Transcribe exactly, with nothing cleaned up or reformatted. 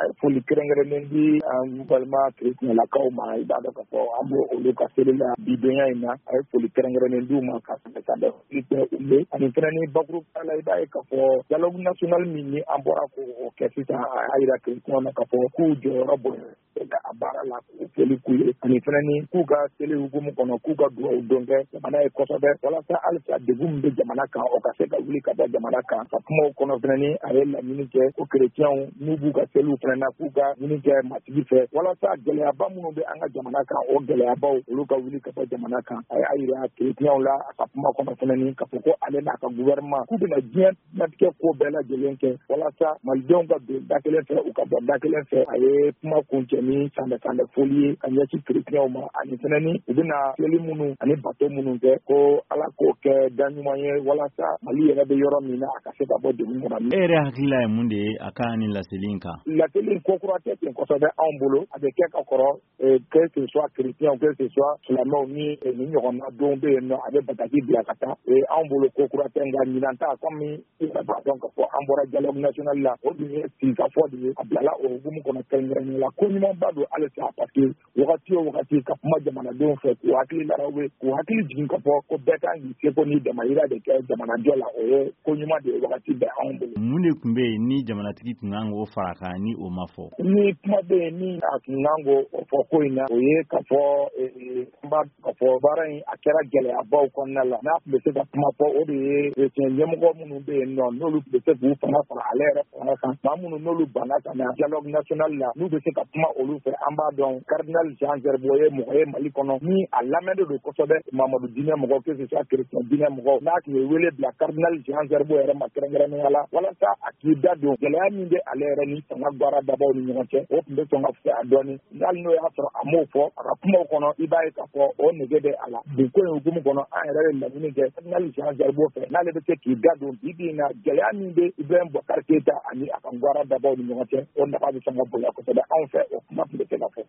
foli kɛrɛnkɛrɛnnen di an balima chrétienlakaw ma i b'a dɔn k'a fɔ an b'o olu ka seli la bidonya in na a ye foli kɛrɛnkɛrɛnnen d'u ma ka sɛbɛ ka da foli kɛ u ye ani fana ni bakuruba la i b'a ye k'a fɔ dialogue national min ni an bɔra k'o kɛ sisan a y'a yira chrétienw na k'a fɔ k'u jɔyɔrɔ bonya a baara la k'u foli k'u ye ani fana ni k'u ka seli hukumu kɔnɔ k'u ka dugawu dɔn kɛ jamana ye kosɛbɛ walasa halisa degun min bɛ jamana kan o ka se ka wuli ka bɔ jamana kan ka kumaw kɔnɔ fana ni a ye laɲini kɛ ko chrétienw n'u b'u ka seliw fana na k'u ka ɲini kɛ matigi fɛ walasa gɛlɛyaba minnu bɛ an ka jamana kan o gɛlɛyabaw olu ka wuli ka bɔ jamana kan a y'a yira chrétienw la a ka kuma kɔnɔ fana ni k'a fɔ ko ale n'a ka gouvernement k'u bɛna diɲɛ latigɛ ko bɛɛ lajɛlen kɛ walasa malidenw ka don da kelen fɛ u ka bɔ da kelen fɛ a ye kuma kuncɛ ni sandɛ-sandɛ foli ye ka ɲɛsin chrétienw ma ani fana ni u bɛna seli minnu ani bato minnu kɛ ko ala k'o kɛ da ɲuman ye walasa mali yɛrɛ bɛ yɔrɔ min na a ka se ka bɔ degun kɔnɔ. E yɛrɛ hakilila ye mun de ye a ka ni laseli in kan? Laseli in ko kura tɛ ten kosɛbɛ anw bolo a bɛ kɛ ka kɔrɔ que ce soit chrétien que ce soit silamɛw ni ni ɲɔgɔnna don bɛ yen nɔ a bɛ bataki bila ka taa anw bolo ko kura tɛ nka ɲinan ta comme i b'a dɔn k'a fɔ an bɔra dialogue national la o dun ye sigikafɔ de ye a bilala o hukumu kɔnɔ kɛrɛnkɛrɛnnen la ko ɲumanba don halisa parce que wagati o wagati ka kuma jamanadenw fɛ k'u hakili larawe k'u hakili jigin ka fɔ ko bɛɛ kan k'i seko ni damayira de kɛ jamanajɔ la o ye ko ɲuman de ye wagati bɛɛ anw bolo. Mun de tun bɛ yen ni jamanatigi tun kan k'o fara kan ni o ma fɔ? Ni kuma bɛ yen ni a tun kan k'o fɔ ko in na o ye k'a fɔ k'a fɔ baara in a kɛra gɛlɛyabaw kɔnɔna la n'a tun bɛ se ka kuma fɔ o de ye chrétien ɲɛmɔgɔ minnu bɛ yen nɔ n'olu tun bɛ se k'u fanga fara ale yɛrɛ fanga kan maa minnu n'olu banna ka na dialogue national la n'u bɛ se ka kuma olu fɛ an b'a dɔn cardinal Jean Zerbo ye mɔgɔ ye Mali kɔnɔ ni a lamɛnnen don kosɛbɛ Mamadu diinɛ mɔgɔ que ce soit chrétien diinɛ mɔgɔ n'a tun ye wele bila cardinal Jean Zerbo yɛrɛ ma kɛrɛnkɛrɛnnenya la walasa a k'i da don gɛlɛya min bɛ ale yɛrɛ ni fanga baara dabaw ni ɲɔgɔn cɛ o tun bɛ sɔn ka fisaya dɔɔni hali n'o y'a sɔrɔ a m'o fɔ a ka kumaw kɔnɔ i b'a ye k'a fɔ o nege bɛ a la bi ko in hukumu kɔnɔ an yɛrɛ ye laɲini kɛ cardinal Jean Zerbo fɛ n'ale bɛ se k'i da don bi bi in na gɛlɛya min bɛ Ibrahim Boubacar Keïta ani a ka baara dabaw ni ɲɔgɔn cɛ o nafa bɛ sɔn ka bonya kosɛbɛ anw fɛ o kuma tun bɛ se ka fɔ.